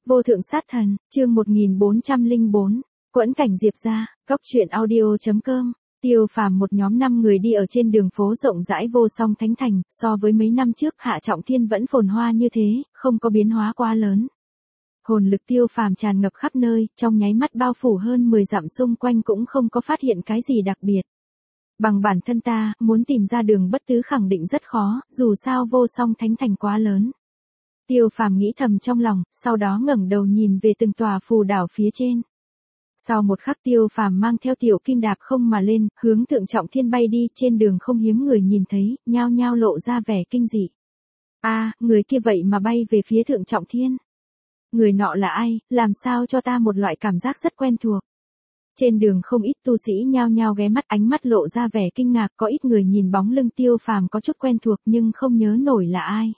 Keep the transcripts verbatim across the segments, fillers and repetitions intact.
Vô thượng sát thần, chương một nghìn bốn trăm lẻ bốn, quẫn cảnh Diệp gia, góc truyện audio.com. Tiêu Phàm một nhóm năm người đi ở trên đường phố rộng rãi vô song thánh thành, so với mấy năm trước Hạ Trọng Thiên vẫn phồn hoa như thế, không có biến hóa quá lớn. Hồn lực Tiêu Phàm tràn ngập khắp nơi, trong nháy mắt bao phủ hơn mười dặm xung quanh cũng không có phát hiện cái gì đặc biệt. Bằng bản thân ta, muốn tìm ra đường bất tứ khẳng định rất khó, dù sao vô song thánh thành quá lớn. Tiêu Phàm nghĩ thầm trong lòng, sau đó ngẩng đầu nhìn về từng tòa phù đảo phía trên. Sau một khắc Tiêu Phàm mang theo tiểu kim đạp không mà lên, hướng Thượng Trọng Thiên bay đi, trên đường không hiếm người nhìn thấy, nhao nhao lộ ra vẻ kinh dị. A, à, người kia vậy mà bay về phía Thượng Trọng Thiên. Người nọ là ai, làm sao cho ta một loại cảm giác rất quen thuộc. Trên đường không ít tu sĩ nhao nhao ghé mắt, ánh mắt lộ ra vẻ kinh ngạc, có ít người nhìn bóng lưng Tiêu Phàm có chút quen thuộc nhưng không nhớ nổi là ai.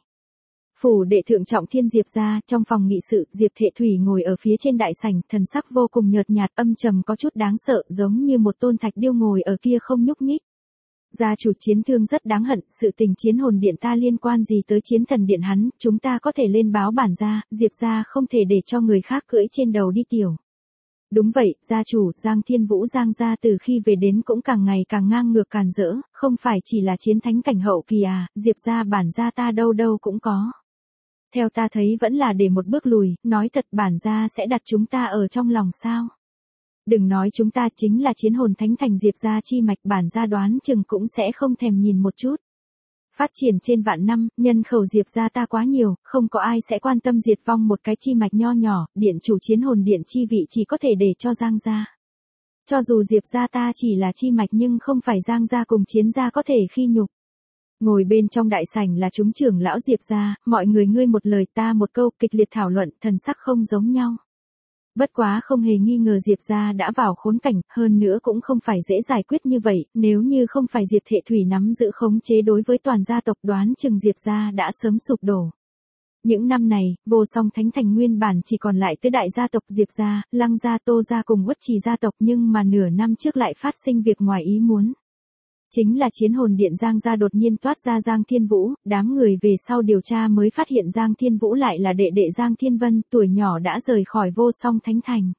Phủ đệ Thượng Trọng Thiên Diệp gia, trong phòng nghị sự, Diệp Thệ Thủy ngồi ở phía trên đại sảnh, thần sắc vô cùng nhợt nhạt, âm trầm có chút đáng sợ, giống như một tôn thạch điêu ngồi ở kia không nhúc nhích. Gia chủ Chiến Thương rất đáng hận, sự tình Chiến Hồn Điện ta liên quan gì tới Chiến Thần Điện hắn, chúng ta có thể lên báo bản gia, Diệp gia không thể để cho người khác cưỡi trên đầu đi tiểu. Đúng vậy, gia chủ, Giang Thiên Vũ Giang gia từ khi về đến cũng càng ngày càng ngang ngược càn rỡ, không phải chỉ là chiến thánh cảnh hậu kỳ à, Diệp gia bản gia ta đâu đâu cũng có. Theo ta thấy vẫn là để một bước lùi, nói thật bản gia sẽ đặt chúng ta ở trong lòng sao. Đừng nói chúng ta chính là chiến hồn thánh thành Diệp gia chi mạch, bản gia đoán chừng cũng sẽ không thèm nhìn một chút. Phát triển trên vạn năm, nhân khẩu Diệp gia ta quá nhiều, không có ai sẽ quan tâm diệt vong một cái chi mạch nho nhỏ, điện chủ chiến hồn điện chi vị chỉ có thể để cho Giang gia. Cho dù Diệp gia ta chỉ là chi mạch nhưng không phải Giang gia cùng Chiến gia có thể khi nhục. Ngồi bên trong đại sảnh là chúng trưởng lão Diệp gia, mọi người ngươi một lời ta một câu, kịch liệt thảo luận, thần sắc không giống nhau. Bất quá không hề nghi ngờ Diệp gia đã vào khốn cảnh, hơn nữa cũng không phải dễ giải quyết như vậy, nếu như không phải Diệp Thệ Thủy nắm giữ khống chế đối với toàn gia tộc, đoán chừng Diệp gia đã sớm sụp đổ. Những năm này, vô song thánh thành nguyên bản chỉ còn lại tới đại gia tộc Diệp gia, Lăng gia, Tô gia cùng Uất Trì gia tộc, nhưng mà nửa năm trước lại phát sinh việc ngoài ý muốn. Chính là chiến hồn điện Giang gia đột nhiên toát ra Giang Thiên Vũ, đám người về sau điều tra mới phát hiện Giang Thiên Vũ lại là đệ đệ Giang Thiên Vân, tuổi nhỏ đã rời khỏi vô song thánh thành.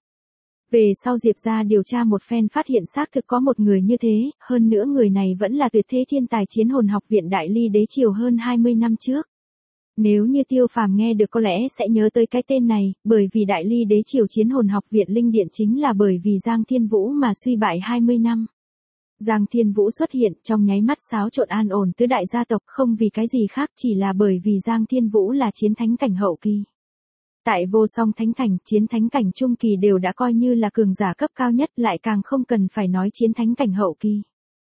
Về sau Diệp gia điều tra một phen phát hiện xác thực có một người như thế, hơn nữa người này vẫn là tuyệt thế thiên tài chiến hồn học viện Đại Ly Đế Triều hơn hai mươi năm trước. Nếu như Tiêu Phàm nghe được có lẽ sẽ nhớ tới cái tên này, bởi vì Đại Ly Đế Triều chiến hồn học viện Linh Điện chính là bởi vì Giang Thiên Vũ mà suy bại hai mươi năm. Giang Thiên Vũ xuất hiện trong nháy mắt xáo trộn an ổn tứ đại gia tộc, không vì cái gì khác, chỉ là bởi vì Giang Thiên Vũ là chiến thánh cảnh hậu kỳ. Tại vô song thánh thành, chiến thánh cảnh trung kỳ đều đã coi như là cường giả cấp cao nhất, lại càng không cần phải nói chiến thánh cảnh hậu kỳ.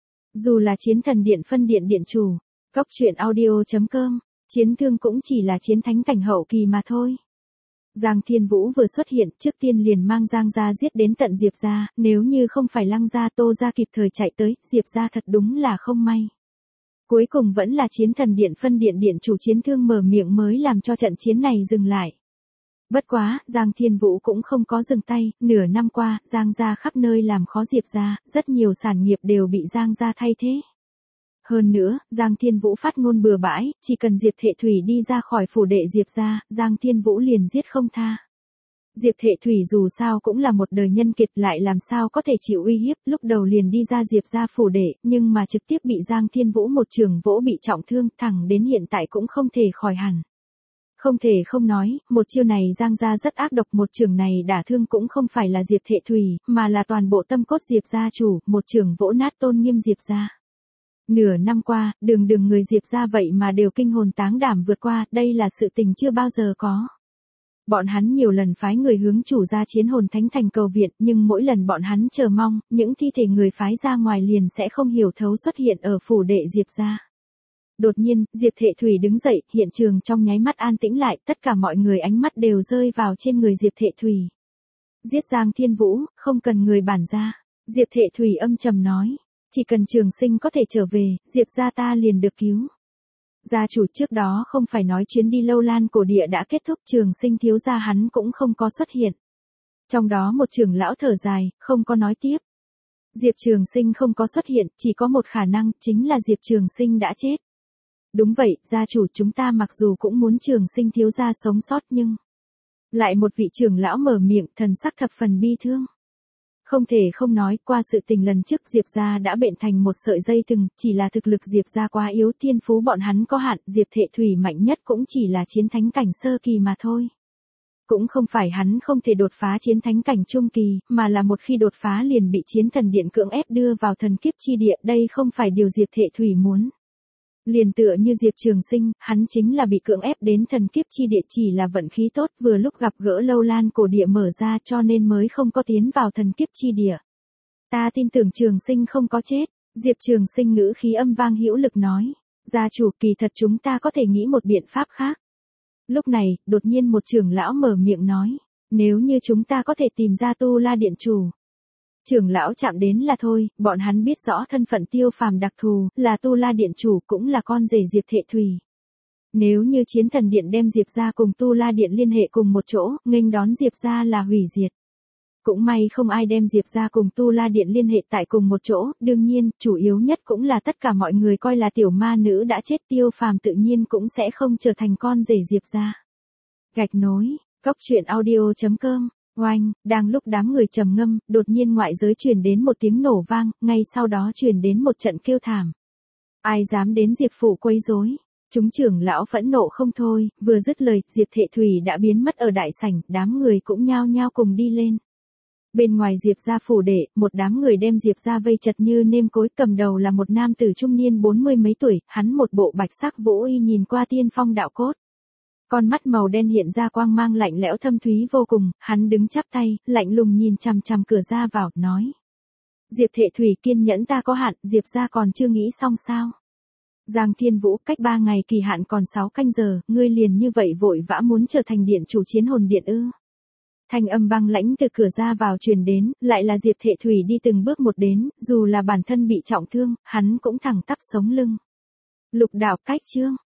Dù là Chiến Thần Điện phân điện điện chủ, góc truyện audio.com, Chiến Thương cũng chỉ là chiến thánh cảnh hậu kỳ mà thôi. Giang Thiên Vũ vừa xuất hiện, trước tiên liền mang Giang gia giết đến tận Diệp gia, nếu như không phải Lăng gia, Tô gia kịp thời chạy tới, Diệp gia thật đúng là không may. Cuối cùng vẫn là Chiến Thần Điện phân điện điện chủ Chiến Thương mở miệng mới làm cho trận chiến này dừng lại. Bất quá, Giang Thiên Vũ cũng không có dừng tay, nửa năm qua, Giang gia khắp nơi làm khó Diệp gia, rất nhiều sản nghiệp đều bị Giang gia thay thế. Hơn nữa, Giang Thiên Vũ phát ngôn bừa bãi, chỉ cần Diệp Thệ Thủy đi ra khỏi phủ đệ Diệp gia, Giang Thiên Vũ liền giết không tha. Diệp Thệ Thủy dù sao cũng là một đời nhân kiệt, lại làm sao có thể chịu uy hiếp, lúc đầu liền đi ra Diệp gia phủ đệ, nhưng mà trực tiếp bị Giang Thiên Vũ một trường vỗ bị trọng thương, thẳng đến hiện tại cũng không thể khỏi hẳn. Không thể không nói, một chiêu này Giang gia rất ác độc, một trường này đả thương cũng không phải là Diệp Thệ Thủy, mà là toàn bộ tâm cốt Diệp gia chủ, một trường vỗ nát tôn nghiêm Diệp gia. Nửa năm qua, đường đường người Diệp gia vậy mà đều kinh hồn táng đảm vượt qua, đây là sự tình chưa bao giờ có. Bọn hắn nhiều lần phái người hướng chủ gia chiến hồn thánh thành cầu viện, nhưng mỗi lần bọn hắn chờ mong, những thi thể người phái ra ngoài liền sẽ không hiểu thấu xuất hiện ở phủ đệ Diệp gia. Đột nhiên, Diệp Thệ Thủy đứng dậy, hiện trường trong nháy mắt an tĩnh lại, tất cả mọi người ánh mắt đều rơi vào trên người Diệp Thệ Thủy. Giết Giang Thiên Vũ, không cần người bản gia. Diệp Thệ Thủy âm trầm nói. Chỉ cần Trường Sinh có thể trở về, Diệp gia ta liền được cứu. Gia chủ trước đó không phải nói chuyến đi Lâu Lan cổ địa đã kết thúc, Trường Sinh thiếu gia hắn cũng không có xuất hiện. Trong đó một trưởng lão thở dài, không có nói tiếp. Diệp Trường Sinh không có xuất hiện, chỉ có một khả năng, chính là Diệp Trường Sinh đã chết. Đúng vậy, gia chủ chúng ta mặc dù cũng muốn Trường Sinh thiếu gia sống sót nhưng... Lại một vị trưởng lão mở miệng, thần sắc thập phần bi thương. Không thể không nói, qua sự tình lần trước Diệp gia đã bện thành một sợi dây thừng, chỉ là thực lực Diệp gia quá yếu, thiên phú bọn hắn có hạn, Diệp Thệ Thủy mạnh nhất cũng chỉ là chiến thánh cảnh sơ kỳ mà thôi. Cũng không phải hắn không thể đột phá chiến thánh cảnh trung kỳ, mà là một khi đột phá liền bị chiến thần điện cưỡng ép đưa vào thần kiếp chi địa, đây không phải điều Diệp Thệ Thủy muốn. Liền tựa như Diệp Trường Sinh, hắn chính là bị cưỡng ép đến thần kiếp chi địa, chỉ là vận khí tốt vừa lúc gặp gỡ Lâu Lan cổ địa mở ra cho nên mới không có tiến vào thần kiếp chi địa. Ta tin tưởng Trường Sinh không có chết, Diệp Trường Sinh ngữ khí âm vang hữu lực nói. Gia chủ, kỳ thật chúng ta có thể nghĩ một biện pháp khác. Lúc này, đột nhiên một trưởng lão mở miệng nói. Nếu như chúng ta có thể tìm ra Tu La Điện chủ. Trưởng lão chạm đến là thôi, bọn hắn biết rõ thân phận Tiêu Phàm đặc thù, là Tu La Điện chủ cũng là con rể Diệp Thệ Thủy. Nếu như Chiến Thần Điện đem Diệp gia cùng Tu La Điện liên hệ cùng một chỗ, nghênh đón Diệp gia là hủy diệt. Cũng may không ai đem Diệp gia cùng Tu La Điện liên hệ tại cùng một chỗ, đương nhiên, chủ yếu nhất cũng là tất cả mọi người coi là tiểu ma nữ đã chết, Tiêu Phàm tự nhiên cũng sẽ không trở thành con rể Diệp gia. Gạch nối, Cốc Truyện Audio chấm com. Oanh, đang lúc đám người trầm ngâm, đột nhiên ngoại giới truyền đến một tiếng nổ vang, ngay sau đó truyền đến một trận kêu thảm. Ai dám đến Diệp phủ quấy rối? Chúng trưởng lão phẫn nộ không thôi, vừa dứt lời, Diệp Thệ Thủy đã biến mất ở đại sảnh, đám người cũng nhao nhao cùng đi lên. Bên ngoài Diệp gia phủ đệ, một đám người đem Diệp gia vây chật như nêm cối, cầm đầu là một nam tử trung niên bốn mươi mấy tuổi, hắn một bộ bạch sắc vũ y nhìn qua tiên phong đạo cốt. Con mắt màu đen hiện ra quang mang lạnh lẽo thâm thúy vô cùng, hắn đứng chắp tay, lạnh lùng nhìn chằm chằm cửa ra vào, nói. Diệp Thệ Thủy, kiên nhẫn ta có hạn, Diệp gia còn chưa nghĩ xong sao? Giang Thiên Vũ, cách ba ngày kỳ hạn còn sáu canh giờ, ngươi liền như vậy vội vã muốn trở thành điện chủ Chiến Hồn Điện ư? Thanh âm băng lãnh từ cửa ra vào truyền đến, lại là Diệp Thệ Thủy đi từng bước một đến, dù là bản thân bị trọng thương, hắn cũng thẳng tắp sống lưng. Lục đạo cách chương,